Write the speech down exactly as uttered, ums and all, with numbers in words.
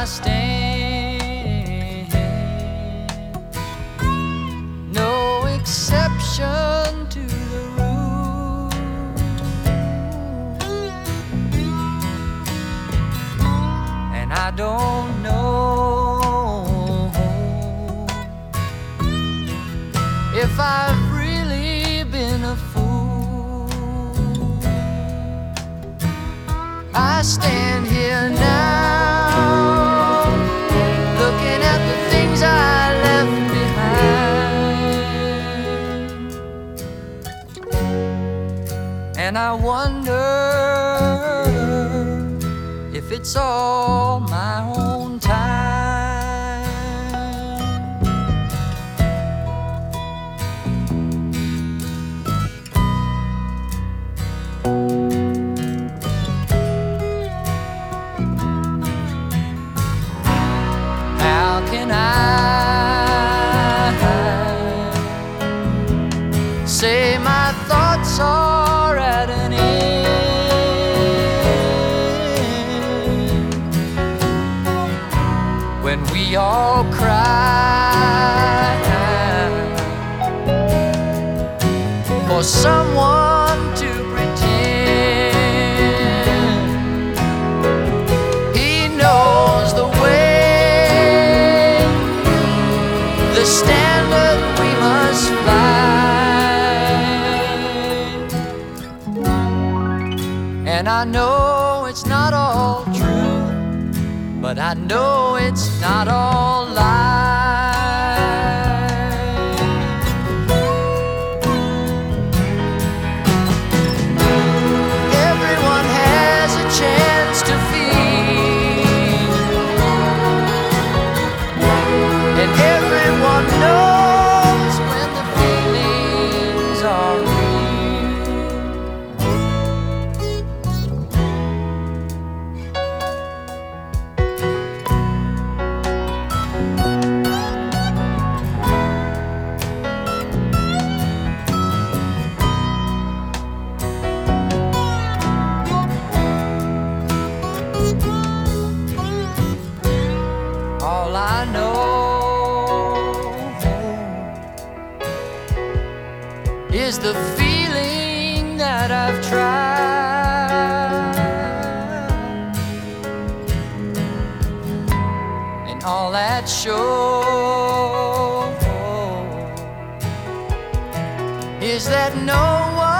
stand. No exception to the rule, and I don't know if I've really been a fool. I stand here now, looking at the things I left behind, and I wonder if it's all my own time. How can I say my thoughts are at an end when we all cry for someone to pretend he knows the way, the standard we must fly. And I know it's not all true, but I know it's not all lies. Everyone has a chance to feel, and everyone knows when the feelings are real. All I know is the feeling that I've tried, and all that shows is that no one